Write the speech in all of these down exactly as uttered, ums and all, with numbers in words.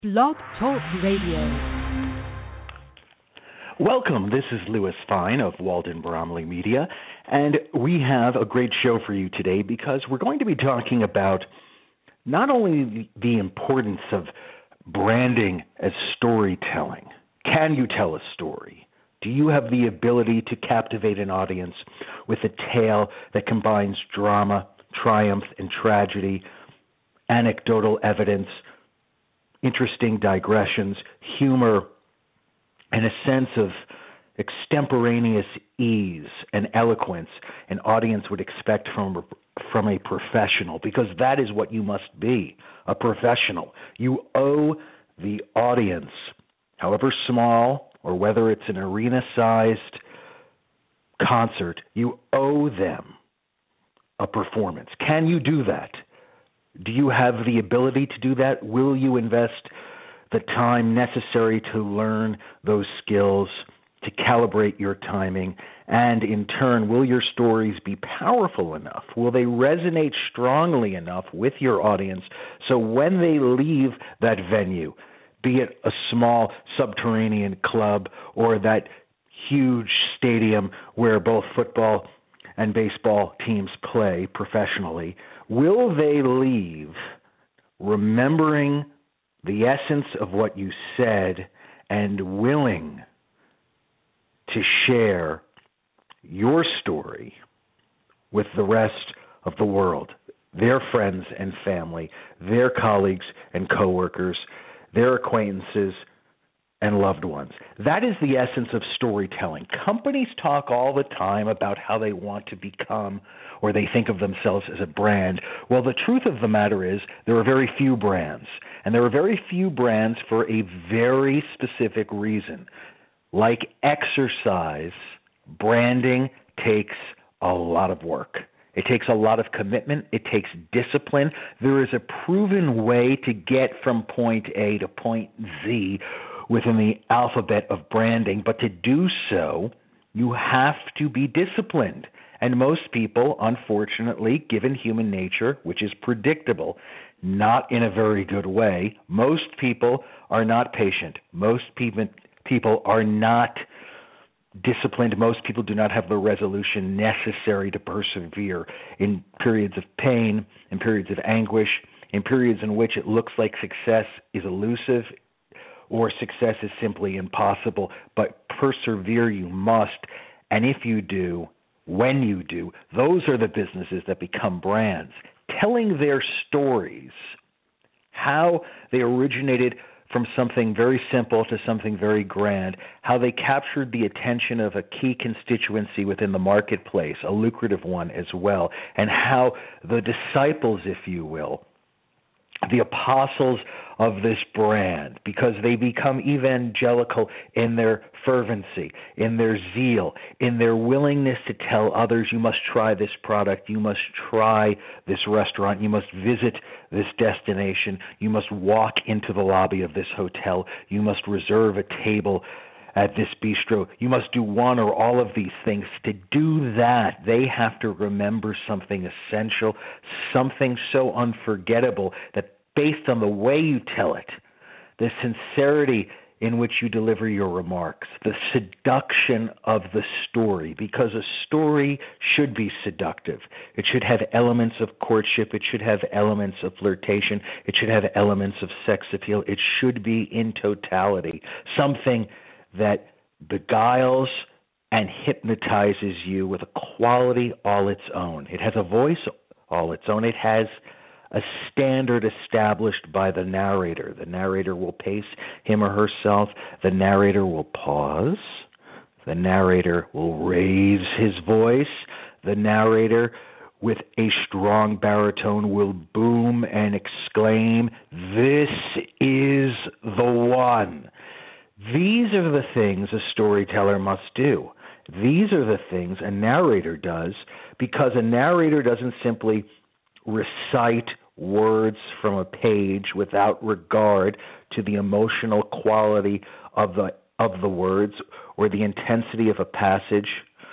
Blog Talk Radio. Welcome. This is Louis Fine of Walden Bromley Media, and we have a great show for you today because we're going to be talking about not only the importance of branding as storytelling. Can you tell a story? Do you have the ability to captivate an audience with a tale that combines drama, triumph, and tragedy, anecdotal evidence, interesting digressions, humor, and a sense of extemporaneous ease and eloquence an audience would expect from from a professional, because that is what you must be, a professional. You owe the audience, however small or whether it's an arena-sized concert, you owe them a performance. Can you do that? Do you have the ability to do that? Will you invest the time necessary to learn those skills, to calibrate your timing, and in turn, will your stories be powerful enough? Will they resonate strongly enough with your audience so when they leave that venue, be it a small subterranean club or that huge stadium where both football and baseball teams play professionally, will they leave remembering the essence of what you said and willing to share your story with the rest of the world, their friends and family, their colleagues and coworkers, their acquaintances and loved ones? That is the essence of storytelling. Companies talk all the time about how they want to become, or they think of themselves as a brand. Well, the truth of the matter is there are very few brands, and there are very few brands for a very specific reason. Like exercise, branding takes a lot of work. It takes a lot of commitment. It takes discipline. There is a proven way to get from point A to point Z within the alphabet of branding, but to do so, you have to be disciplined. And most people, unfortunately, given human nature, which is predictable, not in a very good way, most people are not patient. Most people people are not disciplined. Most people do not have the resolution necessary to persevere in periods of pain, in periods of anguish, in periods in which it looks like success is elusive or success is simply impossible. But persevere you must, and if you do, when you do, those are the businesses that become brands. Telling their stories, how they originated from something very simple to something very grand, how they captured the attention of a key constituency within the marketplace, a lucrative one as well, and how the disciples, if you will, the apostles of this brand, because they become evangelical in their fervency, in their zeal, in their willingness to tell others, you must try this product, you must try this restaurant, you must visit this destination, you must walk into the lobby of this hotel, you must reserve a table at this bistro, you must do one or all of these things. To do that, they have to remember something essential, something so unforgettable that based on the way you tell it, the sincerity in which you deliver your remarks, the seduction of the story, because a story should be seductive. It should have elements of courtship. It should have elements of flirtation. It should have elements of sex appeal. It should be in totality something that beguiles and hypnotizes you with a quality all its own. It has a voice all its own. It has a standard established by the narrator. The narrator will pace him or herself. The narrator will pause. The narrator will raise his voice. The narrator, with a strong baritone, will boom and exclaim, "This is the one." These are the things a storyteller must do. These are the things a narrator does, because a narrator doesn't simply recite words from a page without regard to the emotional quality of the of the words or the intensity of a passage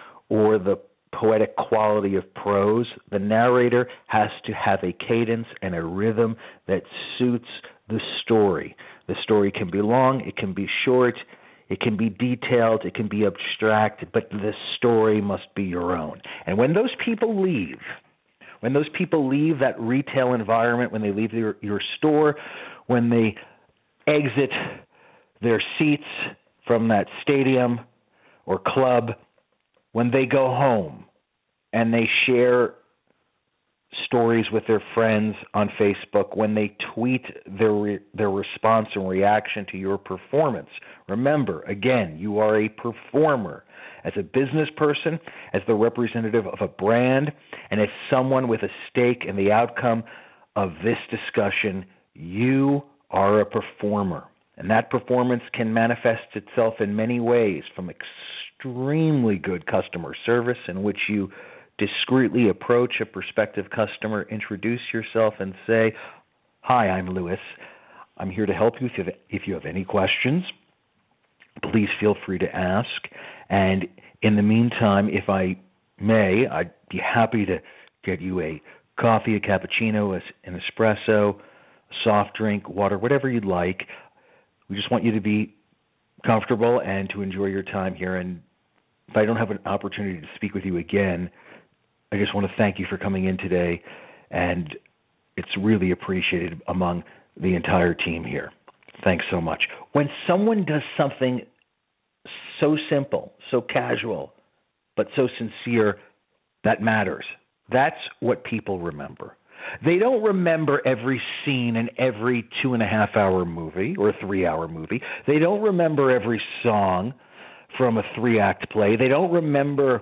or the poetic quality of prose. The narrator has to have a cadence and a rhythm that suits the story. The story can be long, it can be short, it can be detailed, it can be abstract, but the story must be your own. And when those people leave, when those people leave that retail environment, when they leave your, your store, when they exit their seats from that stadium or club, when they go home and they share stories with their friends on Facebook, when they tweet their re- their response and reaction to your performance. Remember, again, you are a performer. As a business person, as the representative of a brand, and as someone with a stake in the outcome of this discussion, you are a performer. And that performance can manifest itself in many ways, from extremely good customer service in which you discreetly approach a prospective customer, introduce yourself, and say, "Hi, I'm Louis. I'm here to help you. If you have, if you have any questions, please feel free to ask. And in the meantime, if I may, I'd be happy to get you a coffee, a cappuccino, an espresso, a soft drink, water, whatever you'd like. We just want you to be comfortable and to enjoy your time here. And if I don't have an opportunity to speak with you again, I just want to thank you for coming in today, and it's really appreciated among the entire team here. Thanks so much." When someone does something so simple, so casual, but so sincere, that matters. That's what people remember. They don't remember every scene in every two and a half hour movie or three hour movie. They don't remember every song from a three act play. They don't remember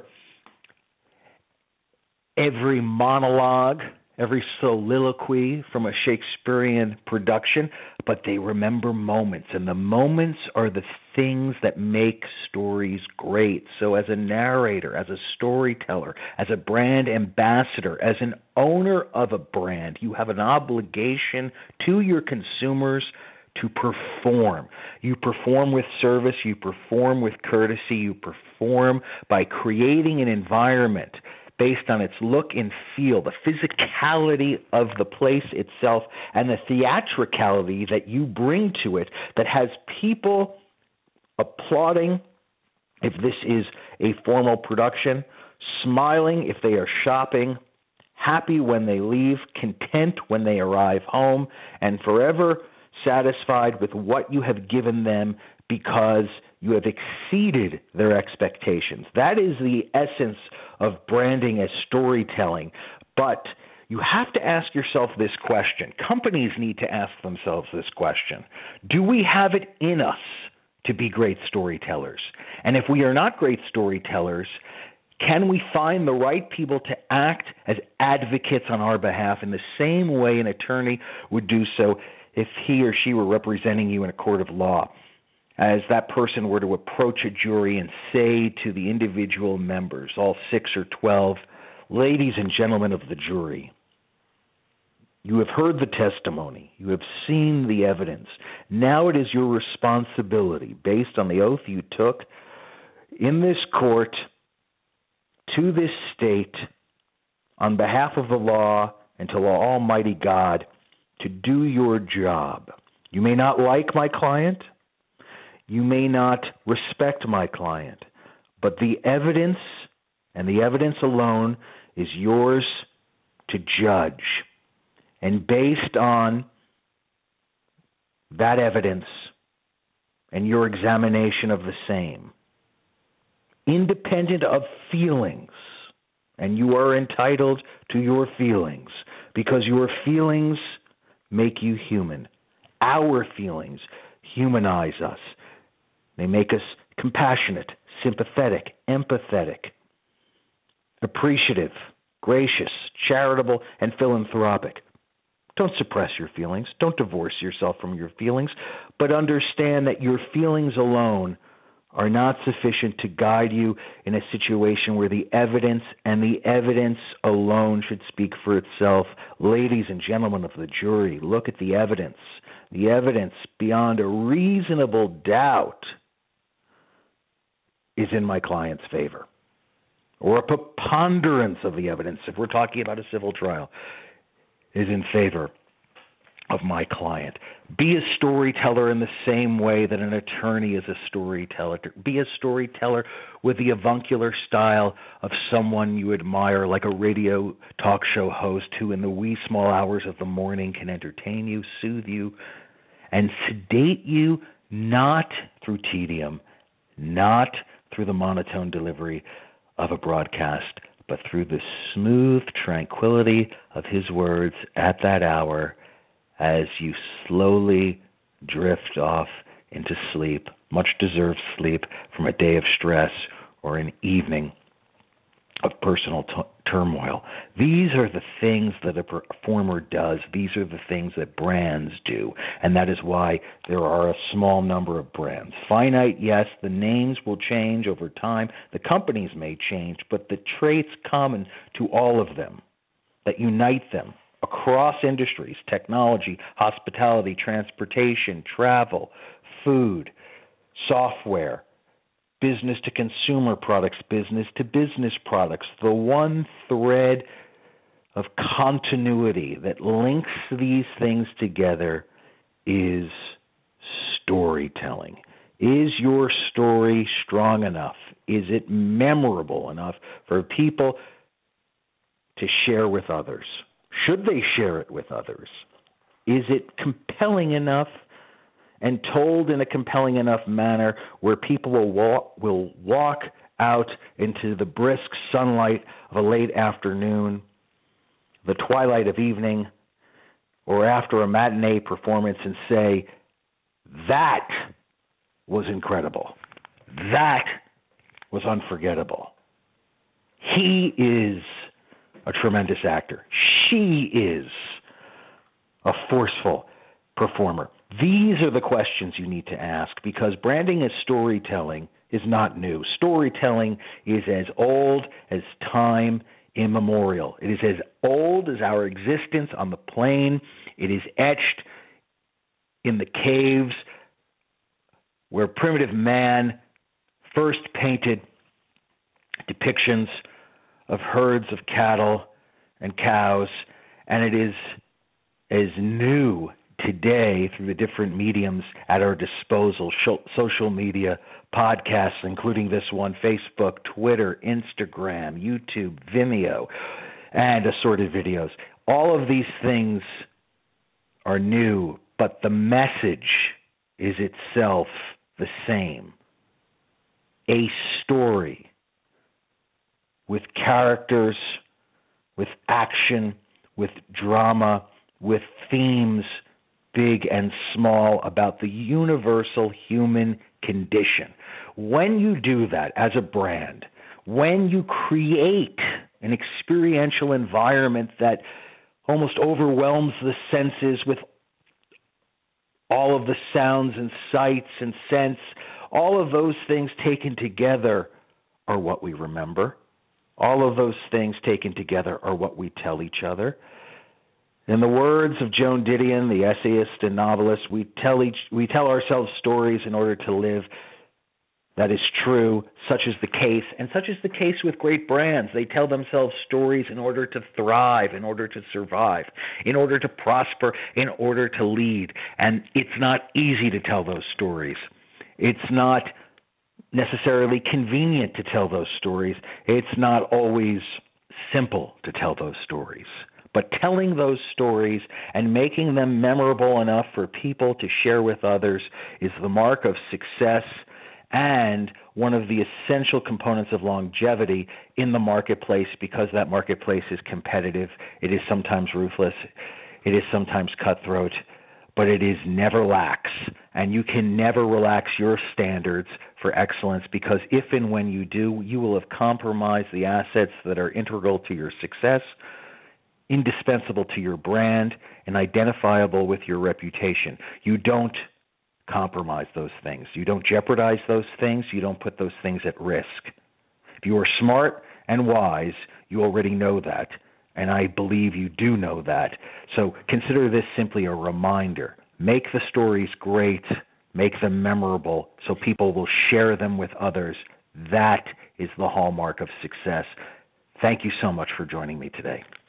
every monologue, every soliloquy from a Shakespearean production, but they remember moments, and the moments are the things that make stories great. So as a narrator, as a storyteller, as a brand ambassador, as an owner of a brand, you have an obligation to your consumers to perform. You perform with service, you perform with courtesy, you perform by creating an environment based on its look and feel, the physicality of the place itself, and the theatricality that you bring to it that has people applauding if this is a formal production, smiling if they are shopping, happy when they leave, content when they arrive home, and forever satisfied with what you have given them because you have exceeded their expectations. That is the essence of branding as storytelling. But you have to ask yourself this question. Companies need to ask themselves this question. Do we have it in us to be great storytellers? And if we are not great storytellers, can we find the right people to act as advocates on our behalf in the same way an attorney would do so if he or she were representing you in a court of law? As that person were to approach a jury and say to the individual members, all six or twelve, "Ladies and gentlemen of the jury, you have heard the testimony. You have seen the evidence. Now it is your responsibility, based on the oath you took in this court to this state, on behalf of the law and to Almighty God, to do your job. You may not like my client. You may not respect my client, but the evidence and the evidence alone is yours to judge. And based on that evidence and your examination of the same, independent of feelings, and you are entitled to your feelings because your feelings make you human. Our feelings humanize us. They make us compassionate, sympathetic, empathetic, appreciative, gracious, charitable, and philanthropic. Don't suppress your feelings. Don't divorce yourself from your feelings, but understand that your feelings alone are not sufficient to guide you in a situation where the evidence and the evidence alone should speak for itself. Ladies and gentlemen of the jury, look at the evidence. The evidence beyond a reasonable doubt is in my client's favor, or a preponderance of the evidence, if we're talking about a civil trial, is in favor of my client. Be a storyteller in the same way that an attorney is a storyteller. Be a storyteller with the avuncular style of someone you admire, like a radio talk show host who in the wee small hours of the morning can entertain you, soothe you, and sedate you, not through tedium, not through the monotone delivery of a broadcast, but through the smooth tranquility of his words at that hour, as you slowly drift off into sleep, much deserved sleep from a day of stress or an evening of personal t- turmoil. These are the things that a performer does. These are the things that brands do. And that is why there are a small number of brands. Finite, yes, the names will change over time. The companies may change, but the traits common to all of them that unite them across industries, technology, hospitality, transportation, travel, food, software, business to consumer products, business to business products, the one thread of continuity that links these things together is storytelling. Is your story strong enough? Is it memorable enough for people to share with others? Should they share it with others? Is it compelling enough and told in a compelling enough manner where people will walk, will walk out into the brisk sunlight of a late afternoon, the twilight of evening, or after a matinee performance and say, that was incredible. That was unforgettable. He is a tremendous actor. She is a forceful performer. These are the questions you need to ask, because branding as storytelling is not new. Storytelling is as old as time immemorial. It is as old as our existence on the plane. It is etched in the caves where primitive man first painted depictions of herds of cattle and cows, and it is as new today through the different mediums at our disposal, social media, podcasts, including this one, Facebook, Twitter, Instagram, YouTube, Vimeo, and assorted videos. All of these things are new, but the message is itself the same. A story with characters, with action, with drama, with themes big and small about the universal human condition. When you do that as a brand, when you create an experiential environment that almost overwhelms the senses with all of the sounds and sights and scents, all of those things taken together are what we remember. All of those things taken together are what we tell each other. In the words of Joan Didion, the essayist and novelist, we tell each we tell ourselves stories in order to live. That is true. Such is the case, and such is the case with great brands. They tell themselves stories in order to thrive, in order to survive, in order to prosper, in order to lead. And it's not easy to tell those stories. It's not necessarily convenient to tell those stories. It's not always simple to tell those stories. But telling those stories and making them memorable enough for people to share with others is the mark of success and one of the essential components of longevity in the marketplace, because that marketplace is competitive. It is sometimes ruthless. It is sometimes cutthroat, but it is never lax. And you can never relax your standards for excellence, because if and when you do, you will have compromised the assets that are integral to your success, indispensable to your brand, and identifiable with your reputation. You don't compromise those things. You don't jeopardize those things. You don't put those things at risk. If you are smart and wise, you already know that, and I believe you do know that. So consider this simply a reminder. Make the stories great. Make them memorable so people will share them with others. That is the hallmark of success. Thank you so much for joining me today.